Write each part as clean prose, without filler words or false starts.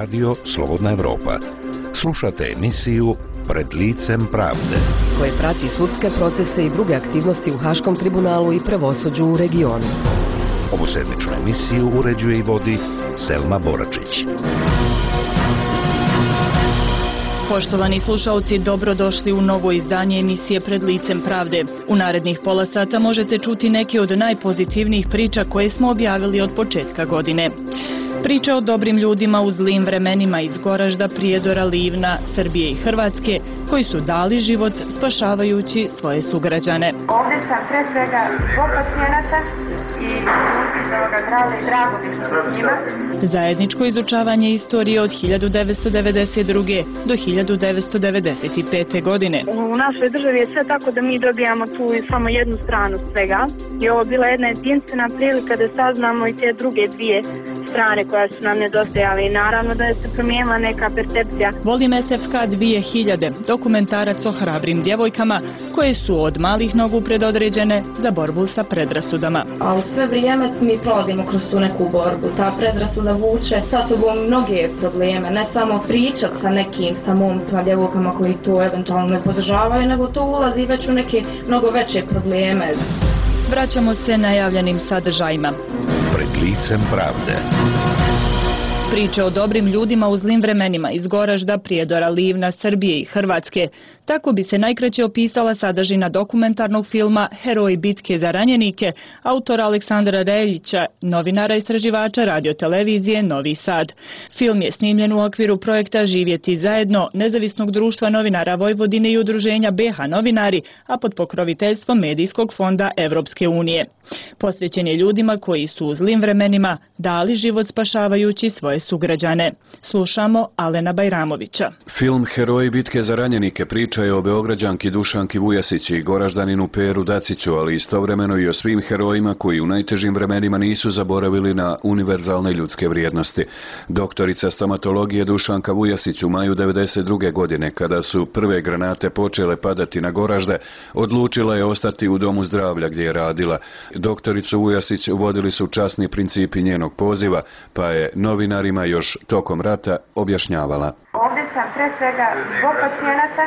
Radio Slobodna Evropa. Slušate emisiju Pred licem pravde, koje prati sudske procese i druge aktivnosti u Haškom tribunalu i pravosuđu u regionu. Ovu sedmičnu emisiju uređuje i vodi Selma Boračić. Poštovani slušalci, dobrodošli u novo izdanje emisije Pred licem pravde. U narednih pola sata možete čuti neke od najpozitivnijih priča koje smo objavili od početka godine. Priče o dobrim ljudima u zlim vremenima iz Goražda, Prijedora, Livna, Srbije i Hrvatske, koji su dali život spašavajući svoje sugrađane. Ovdje sam pre svega zbog pacijenata i ljudi iz ovoga grada i drago mi što s njima. Zajedničko izučavanje istorije od 1992. do 1995. godine. U našoj državi je sve tako da mi dobijamo tu samo jednu stranu svega. I ovo bila jedna jedinstvena prilika da saznamo i te druge dvije strane koja su nam nedostajale i naravno da je se promijenila neka percepcija. Volim SFK 2000, dokumentarac o hrabrim djevojkama koje su od malih nogu predodređene za borbu sa predrasudama. Ali sve vrijeme mi prolazimo kroz tu neku borbu. Ta predrasuda vuče sa sobom mnoge probleme, ne samo pričat sa nekim, sa momcima, djevojkama koji to eventualno ne podržavaju, nego to ulazi već u neke mnogo veće probleme. Vraćamo se najavljenim sadržajima. Pred licem pravde. Priče o dobrim ljudima u zlim vremenima iz Goražda, Prijedora, Livna, Srbije i Hrvatske. Tako bi se najkraće opisala sadržina dokumentarnog filma Heroji bitke za ranjenike, autora Aleksandra Reljića, novinara i istraživača radiotelevizije Novi Sad. Film je snimljen u okviru projekta Živjeti zajedno, nezavisnog društva novinara Vojvodine i udruženja BH novinari, a pod pokroviteljstvom Medijskog fonda Evropske unije. Posvećen je ljudima koji su u zlim vremenima dali život spašavajući svoje sugrađane. Slušamo Alena Bajramovića. Film Heroji bitke za ranjenike priča je o Beograđanki Dušanki Vujasić i Goraždaninu Peru Daciću, ali istovremeno i o svim herojima koji u najtežim vremenima nisu zaboravili na univerzalne ljudske vrijednosti. Doktorica stomatologije Dušanka Vujasić u maju 1992. godine, kada su prve granate počele padati na Goražde, odlučila je ostati u domu zdravlja gdje je radila. Doktoricu Vujasić vodili su časni principi njenog poziva, pa je novinarima još tokom rata objašnjavala. Ovdje sam pre svega zbog pacijenata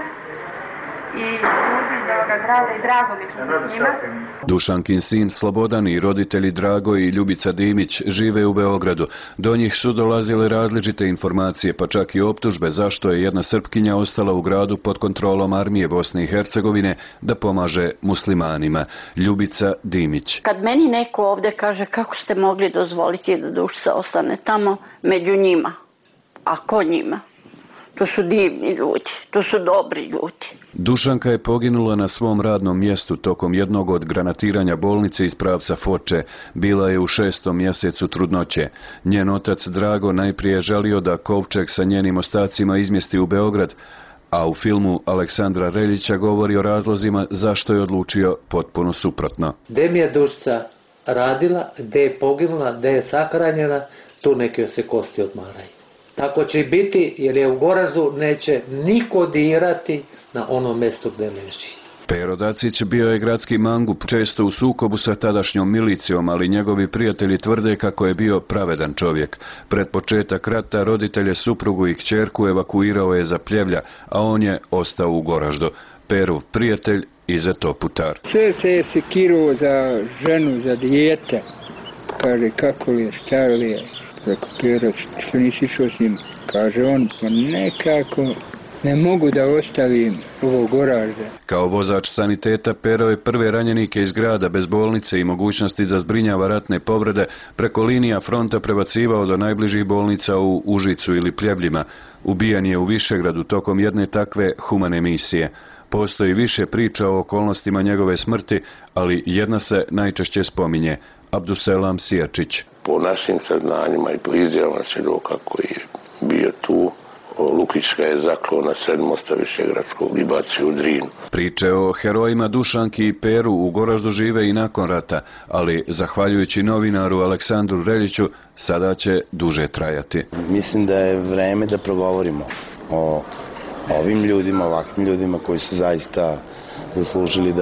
i ljudi iz ovoga grada i drago mi što s njima. Dušankin sin Slobodan i roditelji Drago i Ljubica Dimić žive u Beogradu. Do njih su dolazile različite informacije, pa čak i optužbe zašto je jedna Srpkinja ostala u gradu pod kontrolom armije Bosne i Hercegovine da pomaže muslimanima. Ljubica Dimić. Kad meni neko ovdje kaže kako ste mogli dozvoliti da Dušica ostane tamo među njima, a ko njima? To su divni ljudi, to su dobri ljudi. Dušanka je poginula na svom radnom mjestu tokom jednog od granatiranja bolnice iz pravca Foče. Bila je u 6. mjesecu trudnoće. Njen otac Drago najprije želio da kovčeg sa njenim ostacima izmjesti u Beograd, a u filmu Aleksandra Reljića govori o razlozima zašto je odlučio potpuno suprotno. Gdje mi je Dušica radila, gdje je poginula, gdje je sahranjena, tu neke se kosti odmaraju. Tako će biti, jer je u Goraždu neće niko dirati na ono mjesto gdje leži. Pero Dacić bio je gradski mangup, često u sukobu sa tadašnjom milicijom, ali njegovi prijatelji tvrde kako je bio pravedan čovjek. Pred početak rata roditelje, suprugu i kćerku evakuirao je za Pljevlja, a on je ostao u Goraždu. Perov prijatelj Izeto Putar. Sve se je sekirao za ženu, za dijete. Kaže, kako li je, šta li je? Preko Pero, što nisi išao s njim? Kaže on, pa nekako ne mogu da ostavim ovo Goražde. Kao vozač saniteta Pero je prve ranjenike iz grada bez bolnice i mogućnosti da zbrinjava ratne povrede preko linija fronta prebacivao do najbližih bolnica u Užicu ili Pljevljima. Ubijan je u Višegradu tokom jedne takve humane misije. Postoji više priča o okolnostima njegove smrti, ali jedna se najčešće spominje. Abduselam Sijačić. Po našim saznanjima i po izjavama svjedoka koji je bio tu, Lukić ga je zaklao na sred mosta Višegradskog i bacio u Drin. Priče o herojima Dušanki i Peru u Goraždu žive i nakon rata, ali zahvaljujući novinaru Aleksandru Reljiću sada će duže trajati. Mislim da je vreme da progovorimo o ovim ljudima, ovakvim ljudima koji su zaista zaslužili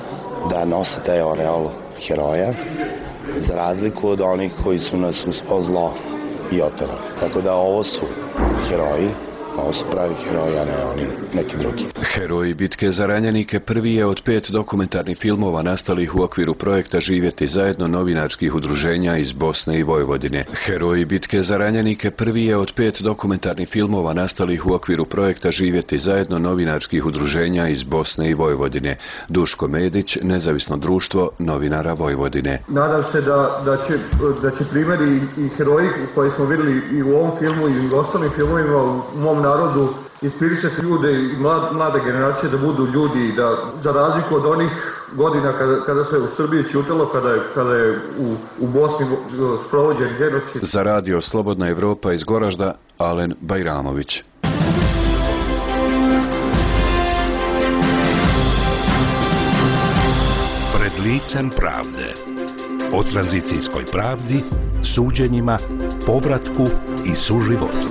da nose taj oreol heroja, za razliku od onih koji su nas uz zlo i oterali. Tako da ovo su heroji, ovo su pravi heroji, a ne oni neki drugi. Heroji bitke za ranjenike prvi je od 5 dokumentarnih filmova nastalih u okviru projekta Živjeti zajedno novinarskih udruženja iz Bosne i Vojvodine. Heroji bitke za ranjenike prvi je od 5 dokumentarnih filmova nastalih u okviru projekta Živjeti zajedno novinarskih udruženja iz Bosne i Vojvodine. Duško Medić, Nezavisno društvo novinara Vojvodine. Nadam se da će primjeri i heroji koje smo vidjeli i u ovom filmu i u ostalim filmovima u mom narodu inspirisati ljude i mlade generacije da budu ljudi i da za razliku od onih godina kada se u Srbiji ćutalo, kada je u Bosni sprovođen genocid. Za radio Slobodna Evropa iz Goražda, Alen Bajramović. Pred licem pravde. O tranzicijskoj pravdi, suđenjima, povratku i suživotu.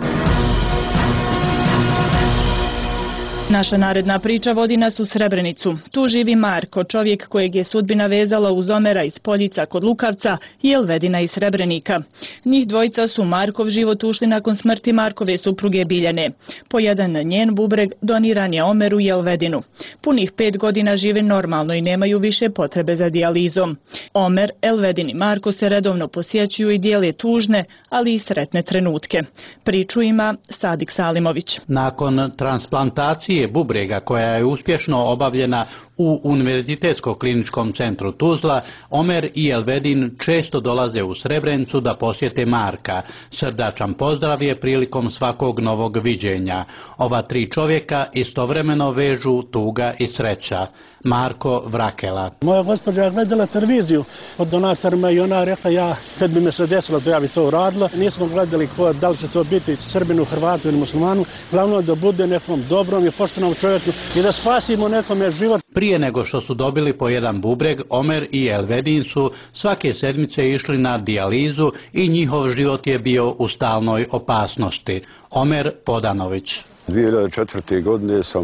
Naša naredna priča vodi nas u Srebrenicu. Tu živi Marko, čovjek kojeg je sudbina vezala uz Omera iz Poljica kod Lukavca i Elvedina iz Srebrenika. Njih dvojica su Markov život ušli nakon smrti Markove supruge Biljane. Po jedan njen bubreg doniran je Omeru i Elvedinu. Punih 5 godina žive normalno i nemaju više potrebe za dijalizom. Omer, Elvedin i Marko se redovno posjećuju i dijele tužne, ali i sretne trenutke. Priču ima Sadik Salimović. Nakon transplantacije bubrega koja je uspješno obavljena u Univerzitetsko kliničkom centru Tuzla, Omer i Elvedin često dolaze u Srebrenicu da posjete Marka. Srdačan pozdrav je prilikom svakog novog viđenja. Ova 3 čovjeka istovremeno vežu tuga i sreća. Marko Vrakela. Moja gospođa je gledala televiziju od donatorima i ona rekla kad bi me se desilo da ja bi to uradila. Nismo gledali da li će to biti Srbinu, Hrvatu ili Muslimanu. Glavno da bude nekom dobrom i poštenom čovjeku i da spasimo nekome život. Prije nego što su dobili po jedan bubreg, Omer i Elvedin su svake sedmice išli na dijalizu i njihov život je bio u stalnoj opasnosti. Omer Podanović. 2004. godine sam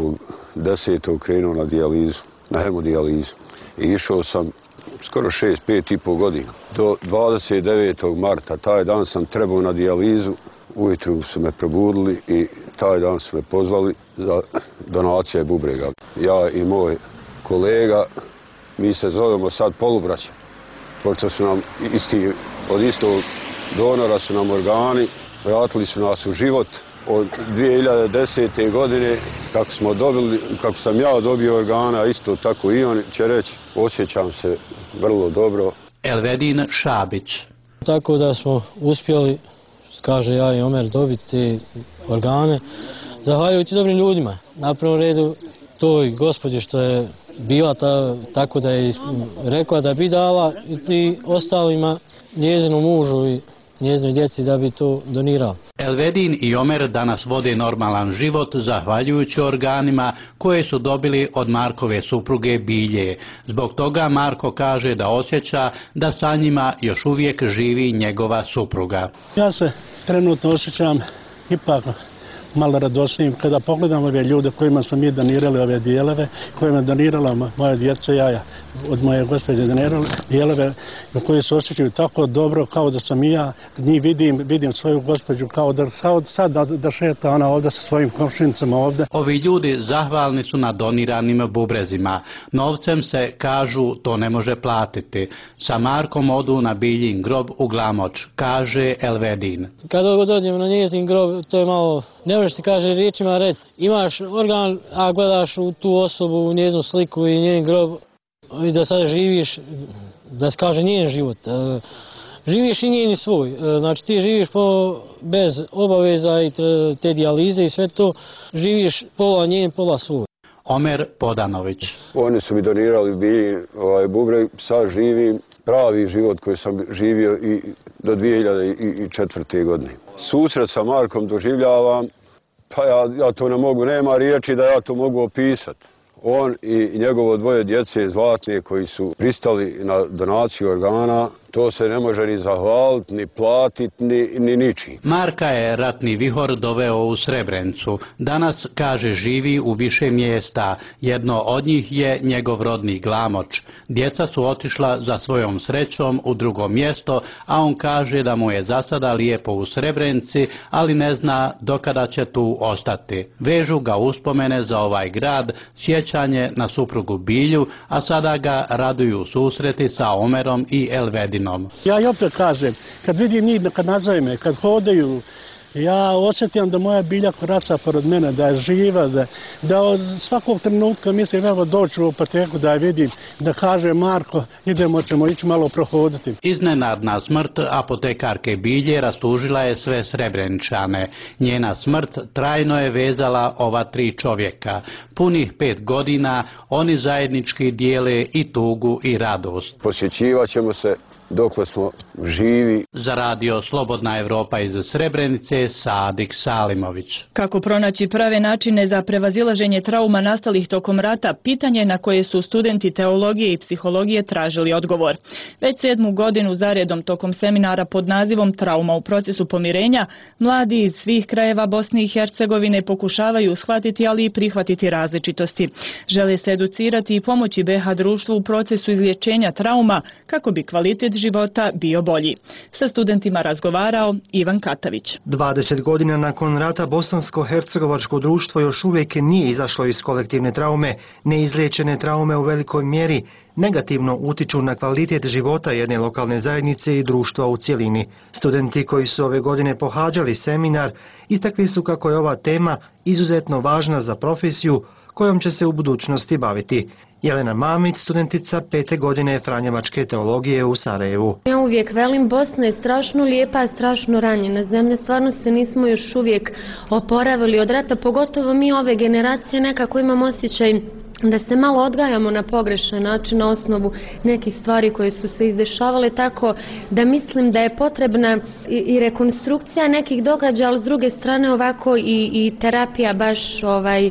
1.10. krenuo na dijalizu, na hemodijalizu. I išao sam skoro 5,5 godina. Do 29. marta, taj dan sam trebao na dijalizu. Ujutru su me probudili i taj dan su me pozvali za donacije bubrega. Ja i moj kolega, mi se zovemo sad polubraća, pošto su nam od istog donora su nam organi, vratili su nas u život. Od 2010. godine, kako sam ja dobio organa, isto tako i on će reći, osjećam se vrlo dobro. Elvedin Šabić. Tako da smo uspjeli, kaže ja i Omer, dobiti te organe, zahvaljujući dobrim ljudima. Na prvom redu toj gospođi što je bila tako da je rekla da bi dala i ostalima, njezinom mužu i njezinoj djeci da bi to donirao. Elvedin i Omer danas vode normalan život zahvaljujući organima koje su dobili od Markove supruge Bilje. Zbog toga Marko kaže da osjeća da sa njima još uvijek živi njegova supruga. Ja se trenutno osjećam ipak malo radosnijim kada pogledam ove ljude kojima smo mi donirali ove dijelove, kojima je donirala moja djeca, ja od moje gospođe donirali dijelove koji se osjećaju tako dobro kao da sam i ja, njih vidim svoju gospođu kao sad da šeta ona ovdje sa svojim komšinicama ovdje. Ovi ljudi zahvalni su na doniranim bubrezima. Novcem se, kažu, to ne može platiti. Sa Markom odu na Biljin grob u Glamoč, kaže Elvedin. Kada dođemo na njezin grob, to je malo, ne možeš ti kaže riječima reći, imaš organ, a gledaš u tu osobu, u njezinu sliku i njen grob i da sad živiš, da se kaže njen život. Živiš i njen svoj, znači ti živiš bez obaveza i te dijalize i sve to, živiš pola njen, pola svoj. Omer Podanović. Oni su mi donirali bubreg, sad živim pravi život koji sam živio i do 2004. godine. Susret sa Markom doživljavam, pa ja to ne mogu, nema riječi da ja to mogu opisati. on i njegovo dvoje djece zlatne koji su pristali na donaciju organa, to se ne može ni zahvaliti, ni platiti, ni ničim. Marka je ratni vihor doveo u Srebrenicu. Danas, kaže, živi u više mjesta. Jedno od njih je njegov rodni Glamoč. Djeca su otišla za svojom srećom u drugo mjesto, a on kaže da mu je za sada lijepo u Srebrenici, ali ne zna dokada će tu ostati. Vežu ga uspomene za ovaj grad, sjećanje na suprugu Bilju, a sada ga raduju susreti sa Omerom i Elvedinom. Ja i opet kažem, kad vidim njih, kad nazove me, kad hodaju, ja osjetim da moja Bilja koraca pored mene, da je živa, da od svakog trenutka mislim evo doći u apoteku da je vidim, da kaže Marko, ćemo ići malo prohoditi. Iznenadna smrt apotekarke Bilje rastužila je sve Srebreničane. Njena smrt trajno je vezala ova tri čovjeka. Punih 5 godina oni zajednički dijele i tugu i radost. Posjećivat ćemo se dokle smo živi. Za radio Slobodna Evropa iz Srebrenice, Sadik Salimović. Kako pronaći prave načine za prevazilaženje trauma nastalih tokom rata, pitanje na koje su studenti teologije i psihologije tražili odgovor. Već 7. godinu zaredom tokom seminara pod nazivom Trauma u procesu pomirenja, mladi iz svih krajeva Bosne i Hercegovine pokušavaju shvatiti, ali i prihvatiti različitosti. Žele se educirati i pomoći BiH društvu u procesu izlječenja trauma kako bi kvalitet života bio bolji. Sa studentima razgovarao Ivan Katavić. 20 godina nakon rata bosansko-hercegovačko društvo još uvijek nije izašlo iz kolektivne traume. Neizliječene traume u velikoj mjeri negativno utiču na kvalitet života jedne lokalne zajednice i društva u cjelini. Studenti koji su ove godine pohađali seminar istakli su kako je ova tema izuzetno važna za profesiju kojom će se u budućnosti baviti. Jelena Mamić, studentica 5. godine Franjevačke teologije u Sarajevu. Ja uvijek velim, Bosna je strašno lijepa, strašno ranjena zemlja. Stvarno se nismo još uvijek oporavili od rata, pogotovo mi ove generacije nekako imamo osjećaj da se malo odgajamo na pogrešan način na osnovu nekih stvari koje su se izdešavale, tako da mislim da je potrebna i rekonstrukcija nekih događaja, ali s druge strane ovako i terapija, baš ovaj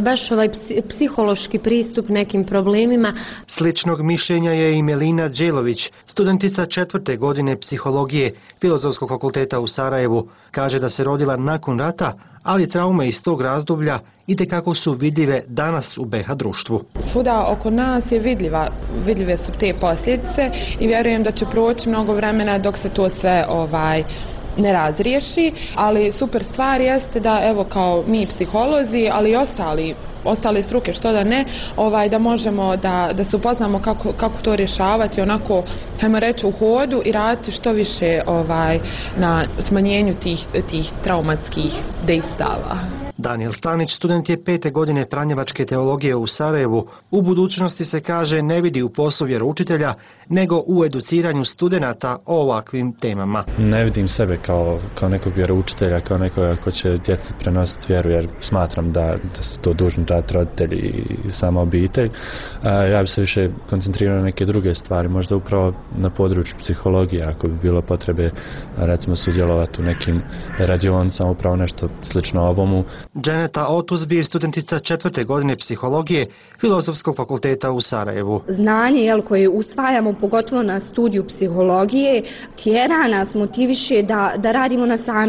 psihološki pristup nekim problemima. Sličnog mišljenja je i Melina Đelović, studentica 4. godine psihologije Filozofskog fakulteta u Sarajevu. Kaže da se rodila nakon rata, ali traume iz tog razdoblja itekako su vidljive danas u BiH društvu. Svuda oko nas je vidljive su te posljedice i vjerujem da će proći mnogo vremena dok se to sve ne razriješi, ali super stvar jeste da evo kao mi psiholozi, ali i ostale struke, što da ne, da možemo da se upoznamo kako to rješavati onako, hajmo reći, u hodu i raditi što više na smanjenju tih traumatskih dejstava. Daniel Stanić, student je 5. godine Franjevačke teologije u Sarajevu. U budućnosti se kaže ne vidi u poslu vjeroučitelja, nego u educiranju studenata o ovakvim temama. Ne vidim sebe kao nekog vjeroučitelja, kao nekoga ko će djeci prenositi vjeru, jer smatram da su to dužni raditi roditelji i sama obitelj. Ja bi se više koncentrirao na neke druge stvari, možda upravo na području psihologije, ako bi bilo potrebe recimo sudjelovati u nekim radionicama, upravo nešto slično ovomu. Dženeta Otuzbir, studentica 4. godine psihologije Filozofskog fakulteta u Sarajevu. Znanje koje usvajamo, pogotovo na studiju psihologije, tjera nas, motiviše da radimo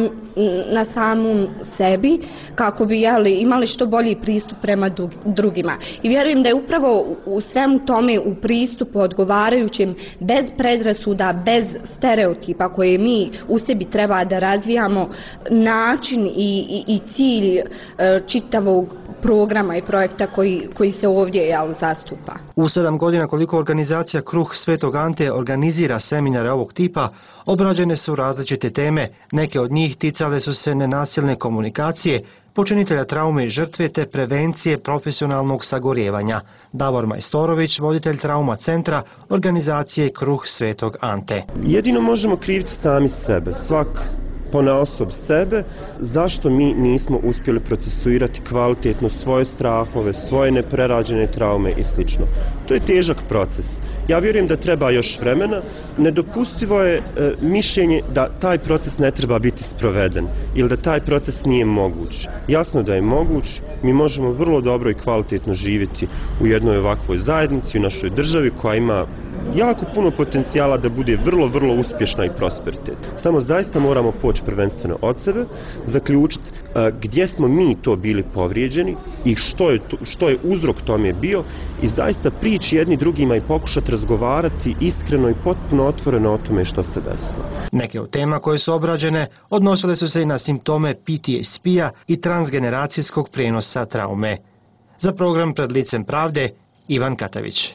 na samom sebi kako bi imali što bolji pristup prema drugima. I vjerujem da je upravo u svemu tome, u pristupu odgovarajućem, bez predrasuda, bez stereotipa koje mi u sebi treba da razvijamo, način i cilj čitavog programa i projekta koji se ovdje zastupa. U 7 godina koliko organizacija Kruh Svetog Ante organizira seminare ovog tipa, obrađene su različite teme. Neke od njih ticale su se nenasilne komunikacije, počinitelja traume i žrtve te prevencije profesionalnog sagorijevanja. Davor Majstorović, voditelj trauma centra organizacije Kruh Svetog Ante. Jedino možemo kriviti sami sebe. Svak ponaosob sebe, zašto mi nismo uspjeli procesuirati kvalitetno svoje strahove, svoje neprerađene traume i sl. To je težak proces. Ja vjerujem da treba još vremena. Nedopustivo je mišljenje da taj proces ne treba biti sproveden ili da taj proces nije moguć. Jasno da je moguć, mi možemo vrlo dobro i kvalitetno živjeti u jednoj ovakvoj zajednici, u našoj državi koja ima jako puno potencijala da bude vrlo, vrlo uspješna i prosperitetna. Samo zaista moramo poći prvenstveno od sebe, zaključiti gdje smo mi to bili povrijeđeni i što je uzrok tome bio i zaista prići jedni drugima i pokušati razgovarati iskreno i potpuno otvoreno o tome što se desilo. Neke od tema koje su obrađene odnosile su se i na simptome PTSP-a i transgeneracijskog prenosa traume. Za program Pred licem pravde, Ivan Katavić.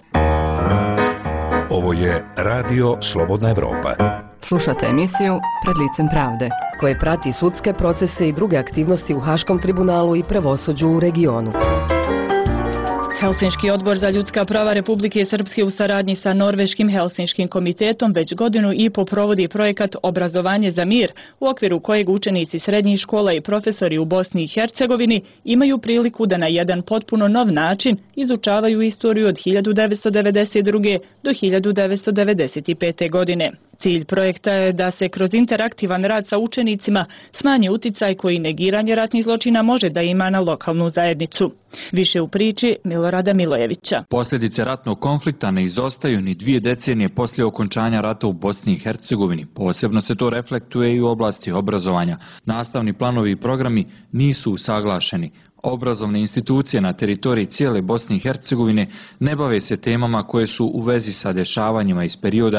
Ovo je Radio Slobodna Evropa. Slušate emisiju Pred licem pravde, koje prati sudske procese i druge aktivnosti u Haškom tribunalu i pravosuđu u regionu. Helsinški odbor za ljudska prava Republike Srpske u saradnji sa Norveškim Helsinškim komitetom već 1,5 godine provodi projekat Obrazovanje za mir, u okviru kojeg učenici srednjih škola i profesori u Bosni i Hercegovini imaju priliku da na jedan potpuno nov način izučavaju istoriju od 1992. do 1995. godine. Cilj projekta je da se kroz interaktivan rad sa učenicima smanji uticaj koji negiranje ratnih zločina može da ima na lokalnu zajednicu. Više u priči Milorada Milojevića. Posljedice ratnog konflikta ne izostaju ni 2 decenije poslije okončanja rata u Bosni i Hercegovini. Posebno se to reflektuje i u oblasti obrazovanja. Nastavni planovi i programi nisu usaglašeni. Obrazovne institucije na teritoriji cijele Bosne i Hercegovine ne bave se temama koje su u vezi sa dešavanjima iz perioda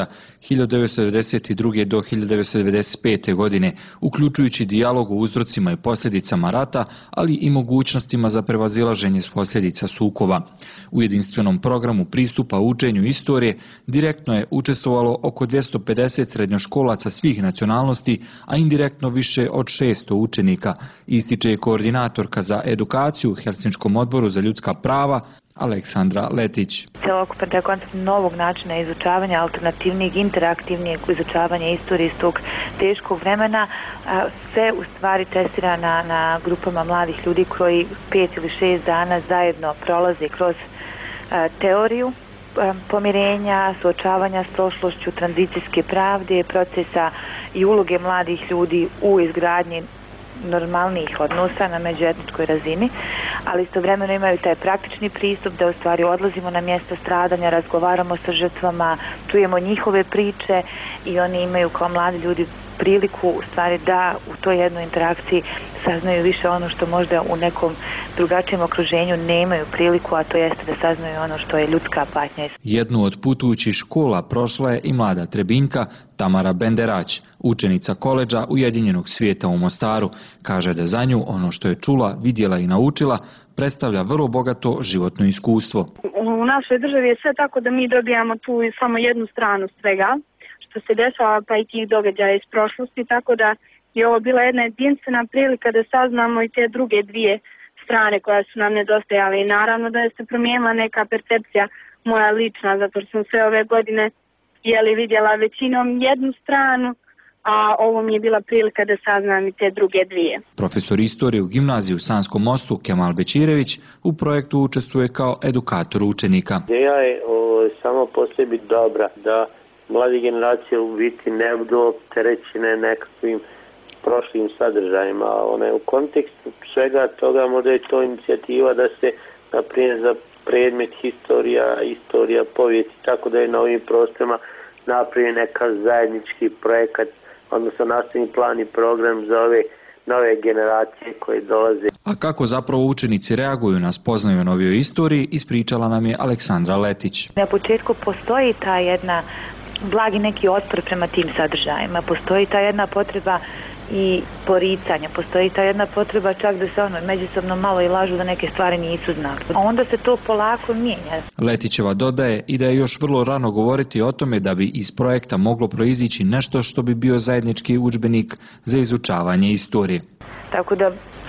1992. do 1995. godine, uključujući dijalog o uzrocima i posljedicama rata, ali i mogućnostima za prevazilaženje posljedica sukoba. U jedinstvenom programu pristupa učenju istorije direktno je učestvovalo oko 250 srednjoškolaca svih nacionalnosti, a indirektno više od 600 učenika, ističe koordinatorka za edukaciju u Helsinškom odboru za ljudska prava Aleksandra Letić. Celokupan taj koncept novog načina izučavanja, alternativnijeg, interaktivnijeg izučavanja istorije iz tog teškog vremena se u stvari testira na grupama mladih ljudi koji 5 ili 6 dana zajedno prolaze kroz teoriju pomirenja, suočavanja s prošlošću, tranzicijske pravde, procesa i uloge mladih ljudi u izgradnji normalnijih odnosa na međuetničkoj razini, ali istovremeno imaju taj praktični pristup da u stvari odlazimo na mjesto stradanja, razgovaramo sa žrtvama, čujemo njihove priče i oni imaju kao mladi ljudi priliku u stvari da u toj jednoj interakciji saznaju više ono što možda u nekom drugačijem okruženju nemaju priliku, a to jeste da saznaju ono što je ljudska patnja. Jednu od putujućih škola prošla je i mlada Trebinka Tamara Benderać, učenica koledža Ujedinjenog svijeta u Mostaru. Kaže da za nju ono što je čula, vidjela i naučila predstavlja vrlo bogato životno iskustvo. U našoj državi je sve tako da mi dobijamo tu samo jednu stranu svega što se dešava, pa i tih događaja iz prošlosti, tako da je ovo bila jedna jedinstvena prilika da saznamo i te druge 2 strane koje su nam nedostajale i naravno da je se promijenila neka percepcija moja lična, zato što sam sve ove godine vidjela većinom jednu stranu, a ovo mi je bila prilika da saznam i te druge 2. Profesor istorije u gimnaziji u Sanskom Mostu Kemal Bečirević u projektu učestvuje kao edukator učenika. Ideja je samo po sebi dobra, da mlade generacije u biti ne budu opterećene nekakvim prošlim sadržajima. U kontekstu svega toga možda je to inicijativa da se, naprimjer, za predmet istorija, povijest, tako da je na ovim prostorima napravljen neka zajednički projekat, odnosno nastavni plan i program za ove nove generacije koje dolaze. A kako zapravo učenici reaguju na spoznaju o novijoj istoriji, ispričala nam je Aleksandra Letić. Na početku postoji ta jedna blagi neki otpor prema tim sadržajima, postoji ta jedna potreba i poricanja, postoji ta jedna potreba čak da se međusobno malo i lažu da neke stvari nisu znali. A onda se to polako mijenja. Letićeva dodaje i da je još vrlo rano govoriti o tome da bi iz projekta moglo proizići nešto što bi bio zajednički udžbenik za izučavanje istorije. Tako da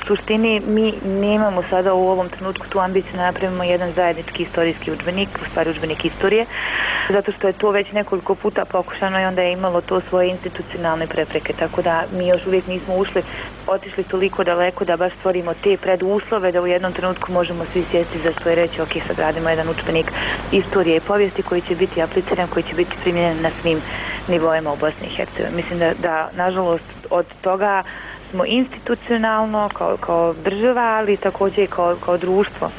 suštini mi nemamo sada u ovom trenutku tu ambiciju da napravimo jedan zajednički istorijski udžbenik, u stvari udžbenik istorije, zato što je to već nekoliko puta pokušano i onda je imalo to svoje institucionalne prepreke, tako da mi još uvijek nismo otišli toliko daleko da baš stvorimo te preduslove da u jednom trenutku možemo svi sjesti za svoje reći, ok, sad radimo jedan udžbenik istorije i povijesti koji će biti apliciran, koji će biti primjenjen na svim nivoima u Bosni i Hercegovini. Mislim da nažalost od toga smo institucionalno kao država, ali također i kao društvo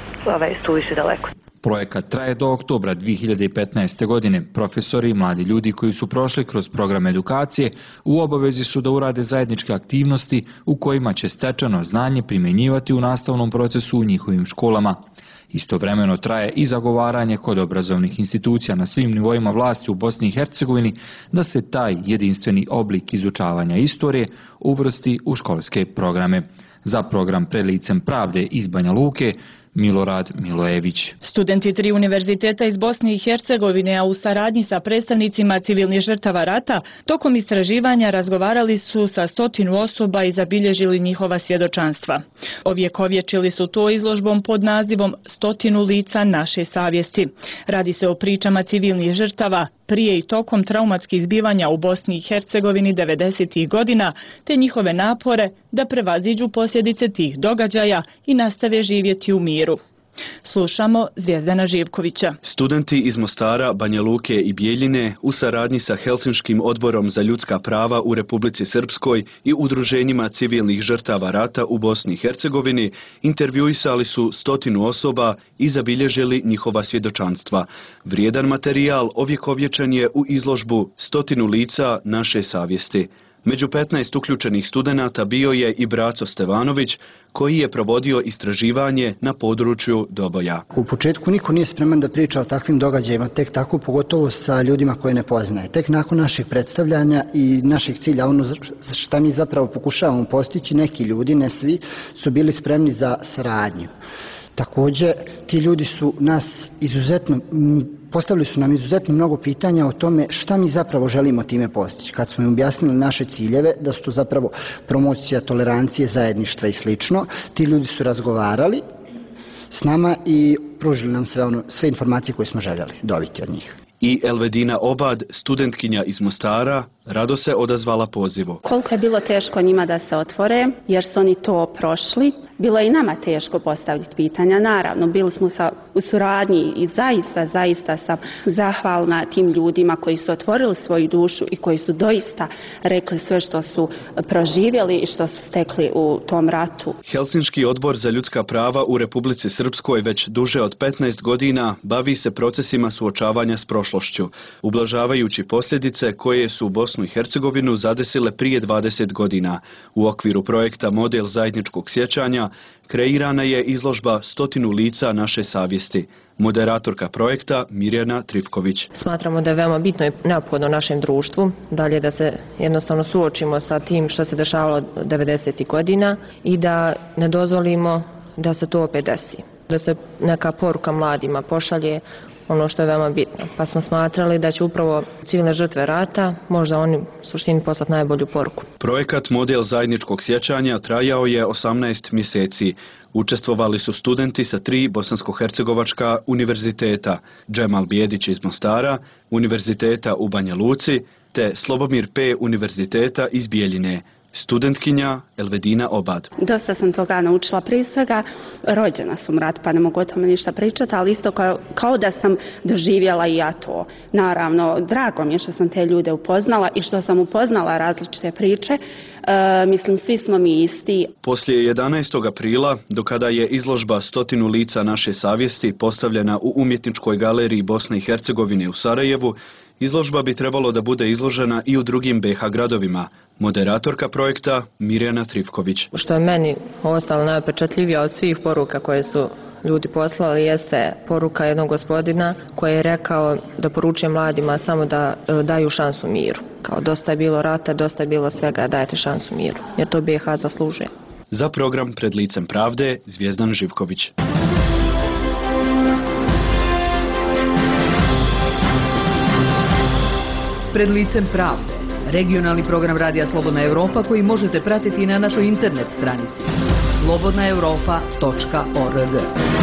suviše daleko. Projekat traje do oktobra 2015. godine. Profesori i mladi ljudi koji su prošli kroz program edukacije u obavezi su da urade zajedničke aktivnosti u kojima će stečeno znanje primjenjivati u nastavnom procesu u njihovim školama. Istovremeno traje i zagovaranje kod obrazovnih institucija na svim nivoima vlasti u Bosni i Hercegovini da se taj jedinstveni oblik izučavanja istorije uvrsti u školske programe. Za program Pred licem pravde iz Banja Luke, Milorad Milojević. Studenti 3 univerziteta iz Bosne i Hercegovine, a u saradnji sa predstavnicima civilnih žrtava rata, tokom istraživanja razgovarali su sa 100 osoba i zabilježili njihova svjedočanstva. Ovjekovječili su to izložbom pod nazivom 100 lica naše savjesti. Radi se o pričama civilnih žrtava prije i tokom traumatskih zbivanja u Bosni i Hercegovini 90. godina, te njihove napore da prevaziđu posljedice tih događaja i nastave živjeti u miru. Slušamo Zvijezdana Živkovića. Studenti iz Mostara, Banja Luke i Bijeljine u saradnji sa Helsinškim odborom za ljudska prava u Republici Srpskoj i udruženjima civilnih žrtava rata u Bosni i Hercegovini intervjuisali su 100 osoba i zabilježili njihova svjedočanstva. Vrijedan materijal ovjekovječan je u izložbu 100 lica naše savjesti. Među 15 uključenih studenata bio je i Braco Stevanović, koji je provodio istraživanje na području Doboja. U početku niko nije spreman da priča o takvim događajima, tek tako pogotovo sa ljudima koje ne poznaje. Tek nakon naših predstavljanja i naših cilja, ono što mi zapravo pokušavamo postići, neki ljudi, ne svi, su bili spremni za saradnju. Također, ti ljudi su nas postavili su nam izuzetno mnogo pitanja o tome šta mi zapravo želimo time postići. Kad smo im objasnili naše ciljeve, da su to zapravo promocija tolerancije, zajedništva i slično, ti ljudi su razgovarali s nama i pružili nam sve informacije koje smo željeli dobiti od njih. I Elvedina Obad, studentkinja iz Mostara, rado se odazvala pozivu. Koliko je bilo teško njima da se otvore, jer su oni to prošli. Bilo je i nama teško postaviti pitanja, naravno, bili smo u suradnji i zaista sam zahvalna tim ljudima koji su otvorili svoju dušu i koji su doista rekli sve što su proživjeli i što su stekli u tom ratu. Helsinški odbor za ljudska prava u Republici Srpskoj već duže od 15 godina bavi se procesima suočavanja s prošlošću, ublažavajući posljedice koje su Bosnu i Hercegovinu zadesile prije 20 godina. U okviru projekta Model zajedničkog sjećanja kreirana je izložba 100 lica naše savjesti. Moderatorka projekta Mirjana Trifković. Smatramo da je veoma bitno i neophodno našem društvu dalje da se jednostavno suočimo sa tim što se dešavalo 90. godina i da ne dozvolimo da se to opet desi. Da se neka poruka mladima pošalje, ono što je veoma bitno. Pa smo smatrali da će upravo civilne žrtve rata možda oni u suštini poslati najbolju poruku. Projekat Model zajedničkog sjećanja trajao je 18 mjeseci. Učestvovali su studenti sa 3 bosansko-hercegovačka univerziteta, Džemal Bijedić iz Mostara, Univerziteta u Banja Luci, te Slobomir P. Univerziteta iz Bijeljine. Studentkinja Elvedina Obad. Dosta sam toga naučila, prije svega rođena sam u rat, pa ne mogu o tome ništa pričati, ali isto kao da sam doživjela i ja to. Naravno, drago mi je što sam te ljude upoznala i što sam upoznala različite priče. Mislim, svi smo mi isti. Poslije 11. aprila, do kada je izložba 100 lica naše savjesti postavljena u Umjetničkoj galeriji Bosne i Hercegovine u Sarajevu, izložba bi trebalo da bude izložena i u drugim BiH gradovima. Moderatorka projekta Mirjana Trifković. Što je meni ostalo najpečatljivije od svih poruka koje su ljudi poslali jeste poruka jednog gospodina koji je rekao da poručuje mladima samo da daju šansu miru. Kao dosta je bilo rata, dosta je bilo svega, dajte šansu miru, jer to BiH zaslužuje. Za program Pred licem pravde, Zvijezdan Živković. Pred licem pravde. regionalni program Radija Slobodna Evropa koji možete pratiti na našoj internet stranici slobodnaevropa.org.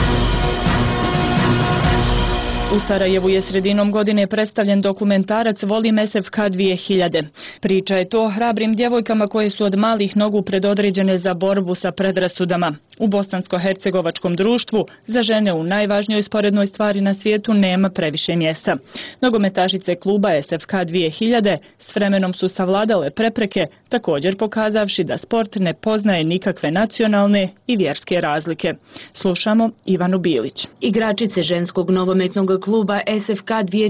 U Sarajevu je sredinom godine predstavljen dokumentarac Volim SFK 2000. Priča je to o hrabrim djevojkama koje su od malih nogu predodređene za borbu sa predrasudama. U bosansko-hercegovačkom društvu za žene u najvažnijoj sporednoj stvari na svijetu nema previše mjesta. Nogometašice kluba SFK 2000 s vremenom su savladale prepreke, također pokazavši da sport ne poznaje nikakve nacionalne i vjerske razlike. Slušamo Ivanu Bilić. Igračice ženskog nogometnog kluba SFK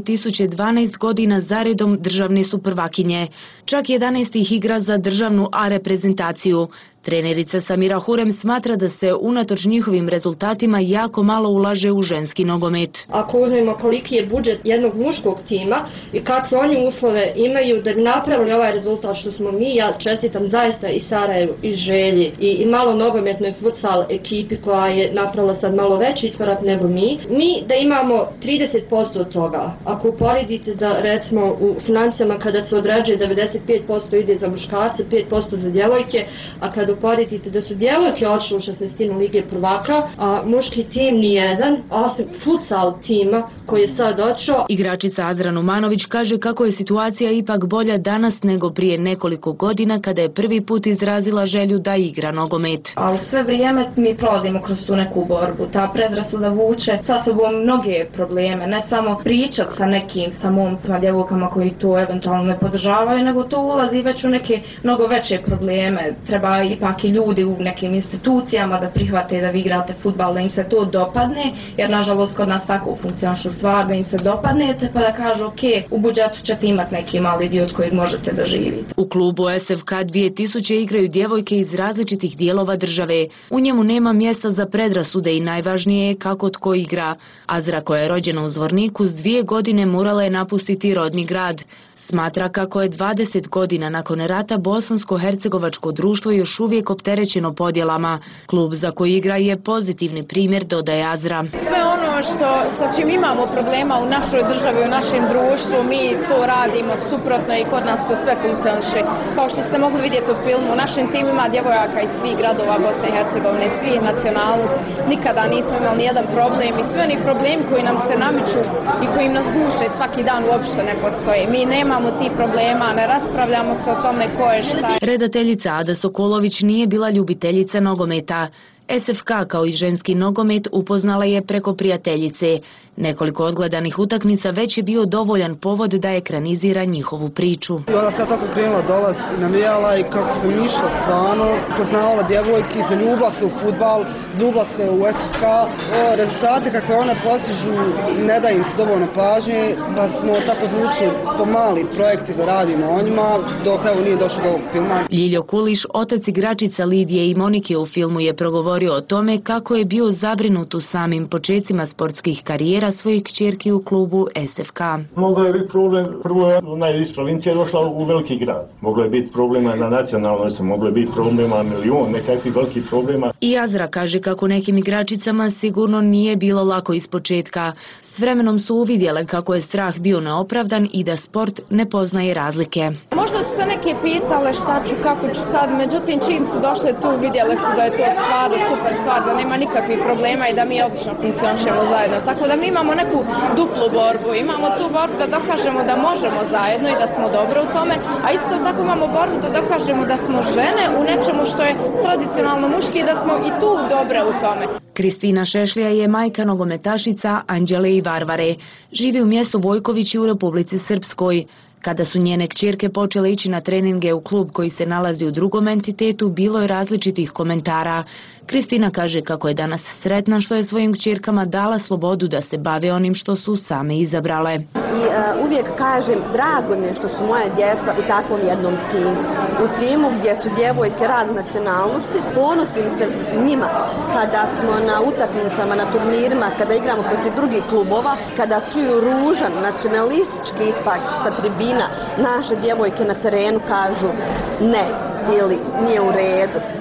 2012 godina zaredom državne su prvakinje. Čak 11 ih igra za državnu A reprezentaciju. Trenerica Samira Hurem smatra da se unatoč njihovim rezultatima jako malo ulaže u ženski nogomet. Ako uzmemo koliki je budžet jednog muškog tima i kakve oni uslove imaju da bi napravili ovaj rezultat što smo mi, ja čestitam zaista i Sarajevu i Želji i malo nogometnoj futsal ekipi koja je napravila sad malo veći iskorak nego mi. Mi da imamo 30% od toga, ako uporedite da recimo u financijama kada se određuje 95% ide za muškarce, 5% za djevojke, a kada uporedite da su djevojke odšle u 16. Lige prvaka, a muški tim nijedan, osim futsal tima koji je sad odšao. Igračica Azra Numanović kaže kako je situacija ipak bolja danas nego prije nekoliko godina kada je prvi put izrazila želju da igra nogomet. Ali sve vrijeme mi prolazimo kroz tu neku borbu. Ta predrasuda vuče sa sobom mnoge probleme, ne samo pričat sa nekim, sa momcima, djevojkama koji to eventualno ne podržavaju, nego to ulazi već u neke mnogo veće probleme. Treba ipak i ljudi u nekim institucijama da prihvate da vi igrate fudbal, da im se to dopadne, jer nažalost kod nas tako funkcionišu stvar, da im se dopadnete pa da kažu ok, u budžetu ćete imati neki mali dio od kojeg možete da živite. U klubu SFK 2000 igraju djevojke iz različitih dijelova države. U njemu nema mjesta za predrasude i najvažnije je kako tko igra. Azra, koja je rođena u Zvorniku, s 2 godine morala je napustiti rodni grad. Smatra kako je 20 godina nakon rata bosansko-hercegovačko društvo još uvijek opterećeno podjelama. Klub za koji igra je pozitivni primjer, dodaje Azra. Sve ono sa čim imamo problema u našoj državi, u našem društvu, mi to radimo suprotno i kod nas to sve funkcioniše. Kao što ste mogli vidjeti u filmu, u našem timu ima djevojaka iz svih gradova Bosne i Hercegovine, svih nacionalnosti. Nikada nismo imali nijedan problem i sve oni problemi koji nam se namiču i koji nas guše svaki dan uopšte ne postoje. Mi nemamo tih problema, ne raspravljamo se o tome ko je šta. Redateljica Ada Sokolović nije bila ljubiteljica nogometa. SFK kao i ženski nogomet upoznala je preko prijateljice. Nekoliko odgledanih utakmica već je bio dovoljan povod da ekranizira njihovu priču. Onda sam tako krenula dolaz i navijala i kako sam išla stvarno, poznavala djevojke, zaljubila se u fudbal, zaljubila se u SFK. Rezultate kakve one postižu ne da im se dovoljno pažnje, pa smo tako odlučili po mali projekti da radimo o njima, dok evo nije došlo do ovog filma. Ljiljo Kuliš, otac igračica Lidije i Monike u filmu, je progovorio o tome kako je bio zabrinut u samim počecima sportskih karijera svojih kćerki u klubu SFK. Moglo je biti problem, prvo je ona iz provincije došla u veliki grad. Moglo je biti problema na nacionalnoj, moglo je biti problema milion, nekakvih velikih problema. I Azra kaže kako nekim igračicama sigurno nije bilo lako iz početka. S vremenom su uvidjele kako je strah bio neopravdan i da sport ne poznaje razlike. Možda su se neke pitale šta ću, kako ću sad, međutim čim su došle tu vidjele su da je to stvarno super stvar, da nema nikakvih problema i da mi odlično funkcionišemo zajedno. Tako da mi imamo neku duplu borbu, imamo tu borbu da dokažemo da možemo zajedno i da smo dobro u tome, a isto tako imamo borbu da dokažemo da smo žene u nečemu što je tradicionalno muški i da smo i tu dobre u tome. Kristina Šešlija je majka nogometašica Anđele i Varvare. Živi u mjestu Vojkovići u Republici Srpskoj. Kada su njene kćerke počele ići na treninge u klub koji se nalazi u drugom entitetu, bilo je različitih komentara. Kristina kaže kako je danas sretna što je svojim kćerkama dala slobodu da se bave onim što su same izabrale. I uvijek kažem, drago mi je što su moje djeca u takvom jednom timu. U timu gdje su djevojke razne nacionalnosti, ponosim se njima kada smo na utakmicama, na turnirima, kada igramo protiv drugih klubova, kada čuju ružan nacionalistički ispad sa tribina, naše djevojke na terenu kažu ne ili nije u redu.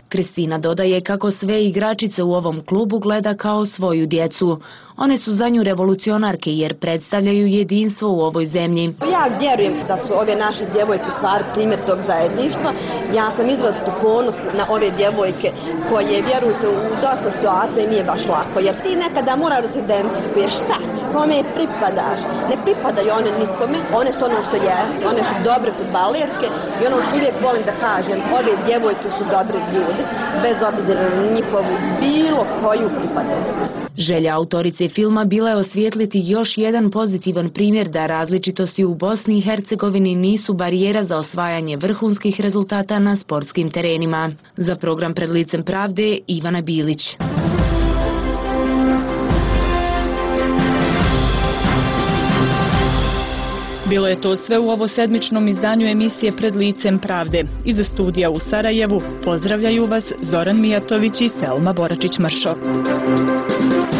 Kristina dodaje kako sve igračice u ovom klubu gleda kao svoju djecu. One su za nju revolucionarke jer predstavljaju jedinstvo u ovoj zemlji. Ja vjerujem da su ove naše djevojke u stvari primjer tog zajedništva. Ja sam izrazito ponosna na ove djevojke koje, vjerujte, u dosta situacija nije baš lako. Jer ti nekada mora da se identifikuješ šta si, kome pripadaš. Ne pripadaju one nikome, one su ono što jesu, one su dobre fudbalerke i ono što uvijek volim da kažem, ove djevojke su dobri ljudi, bez obzira na njihovu bilo koju pripadnost. Želja autorice filma bila je osvijetliti još jedan pozitivan primjer da različitosti u Bosni i Hercegovini nisu barijera za osvajanje vrhunskih rezultata na sportskim terenima. Za program Pred licem pravde, Ivana Bilić. Bilo je to sve u ovo sedmičnom izdanju emisije Pred licem pravde. Iza studija u Sarajevu pozdravljaju vas Zoran Mijatović i Selma Boračić-Mršo.